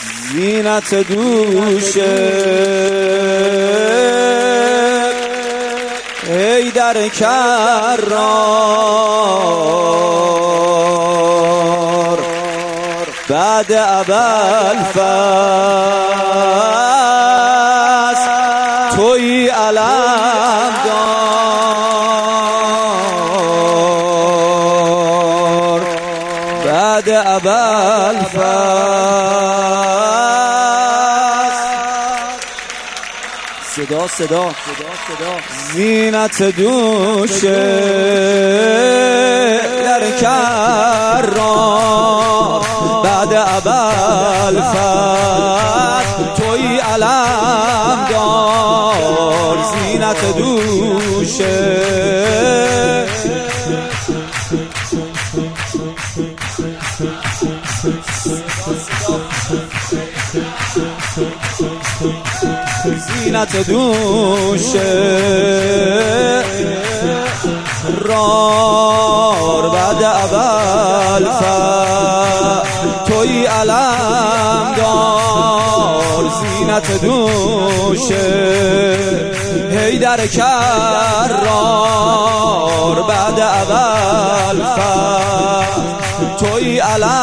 زینت دوشه حیدر کرار بعد ابوالفضل توی علمدار بعد ابوالفضل صدا زینت دوشه در کرار بعد ابوالفضل توی علمدار زینت دوشه زینت دوشه رار بعد ابوالفضل توی علمدار زینت دوشه حیدر کرار بعد ابوالفضل توی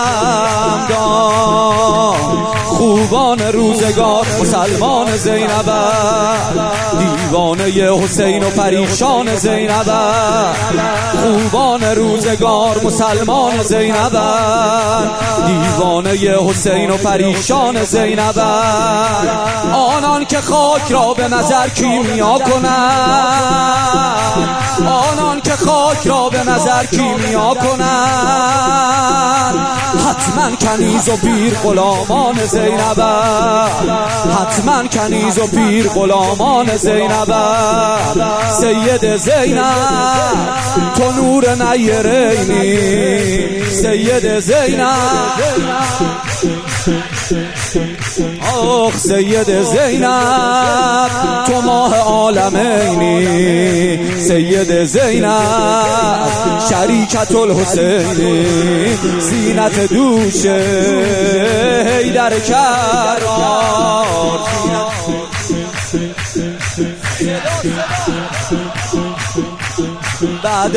علمدار خوبان روزگار مسلمان زینب دیوانه حسین و پریشان زینب خوبان روزگار مسلمان زینب دیوانه حسین و پریشان زینب آنان که خاک را به نظر کیمیا کنند آنان که خاک را به نظر کیمیا کنند حتما کنیز و پیر غلامان زینب حتما کنیز و پیر غلامان زینب سید زینب تو نور نیرینی سید زینب آخ سید زینب تو ماه عالمینی سید زینب شریکت الحسینی زینت دوشه حیدر کرار بعد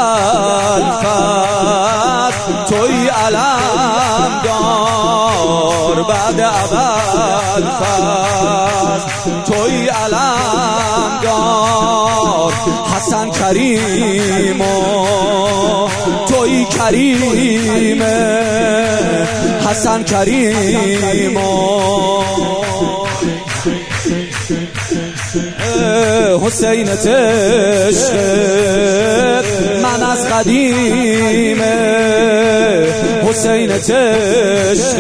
ابوالفضل توی علمدار بعد ابوالفضل توی علمدار حسن کریم توی کریمه حسن کریم حسین عشق من از قدیمه حسین عشق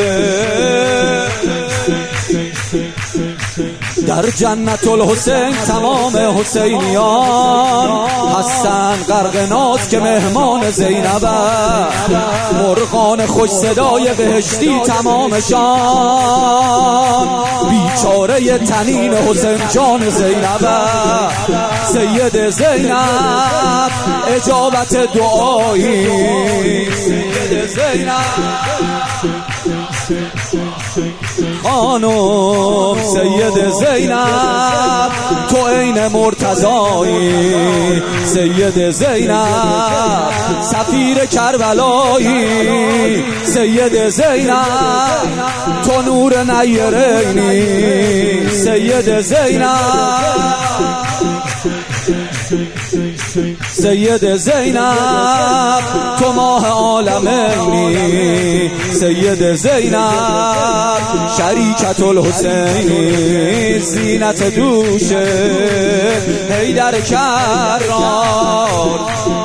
در جنت الحسین تمام حسینیان هستن غرق ناز که مهمان زینب مرغان خوش صدای بهشتی تمامشان بیچاره تنین حسین جان زینب سید زینب اجابت دعایی سید زینب خانم سید زینب تو عین مرتضایی سید زینب سفیر کربلایی سید زینب تو نور نیرینی سید زینب سید زینب تو ماه عالمینی سید زینب شریکت الحسینی زینت دوشه حیدر کرار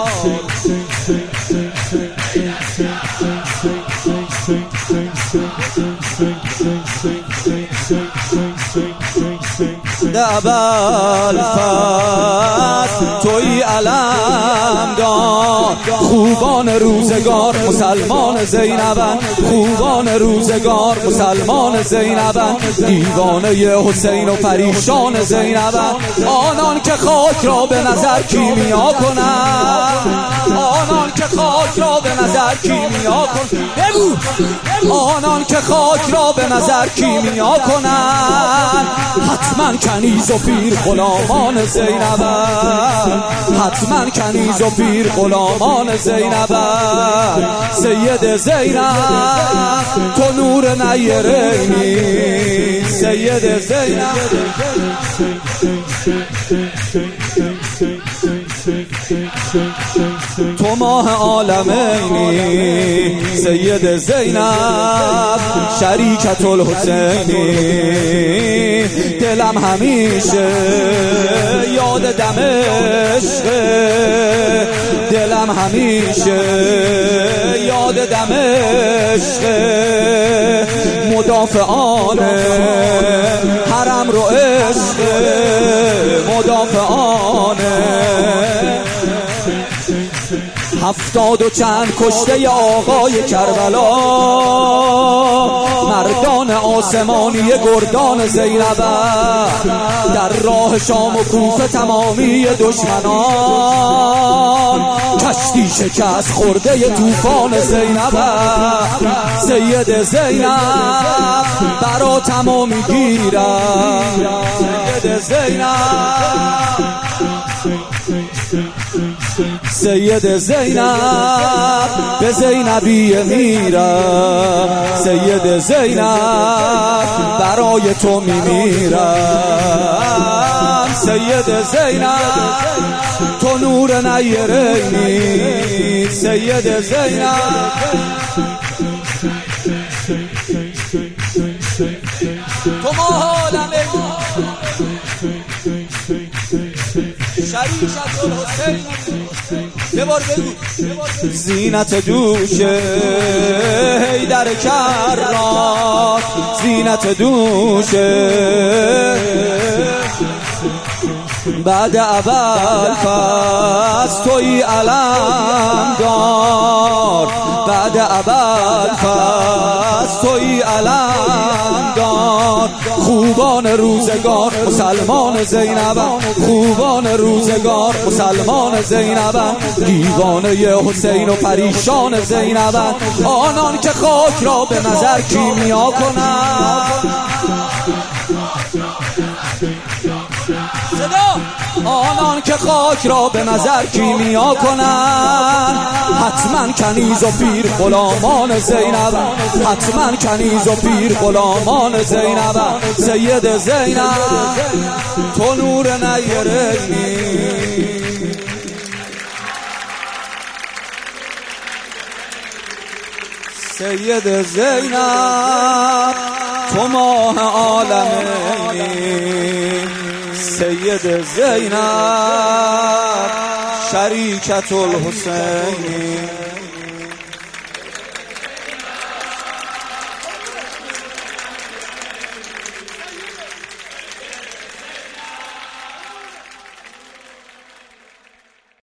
ابوالفضل توی علمدار خوبان روزگار مسلمان زینبن خوبان روزگار مسلمان زینبن دیوانه حسین و پریشان زینبن آنان که خاک را به نظر کیمیا کنند آنان که خاک را به نظر کیمیا کنند بگو آنان که خاک را به نظر کیمیا کنند حتما کنیز و پیر غلامان زینبند، حتما کنیز و پیر غلامان زینبند. سید زینب تو نور نیرینی، سید زینب تو ماه عالمینی، سید زینب شریکت الحسینی. دلم همیشه یاد دمشق، دلم همیشه یاد دمشق. مدافعان حرم رو عشق، مدافعان 70 و چند کشته آقای کربلا، مردان آسمانی گردان زینب در راه شام و کوفه تمامی دشمنان. کشتی شکست خورده طوفان زینب، سید زینب برا تمامی گیرم، سید زینب، سید زینب به زینبی میرم، سید زینب برای تو میمیرم. سید زینب تو نور نیرینی، سید زینب تو ماه عالمینی، شریکت الحسین. یه بار بگو زینت دوشه حیدر کرات، زینت دوشه بعد اول فصل توی علم دار، بعد اول فصل توی علم دار. خوبان روزگار مسلمان زینب، خوبان روزگار مسلمان زینب. دیوانه حسین و پریشان زینب، آنان که خاک را به نظر کیمیا کنند. آنان که خاک را به نظر کیمیا کنند حتما کنیز و پیر غلامان زینب، حتما کنیز و پیر غلامان زینب. سید زینب تو نور نیرینی، سید زینب تو ماه عالمینی، سید زینب شریکت الحسینی.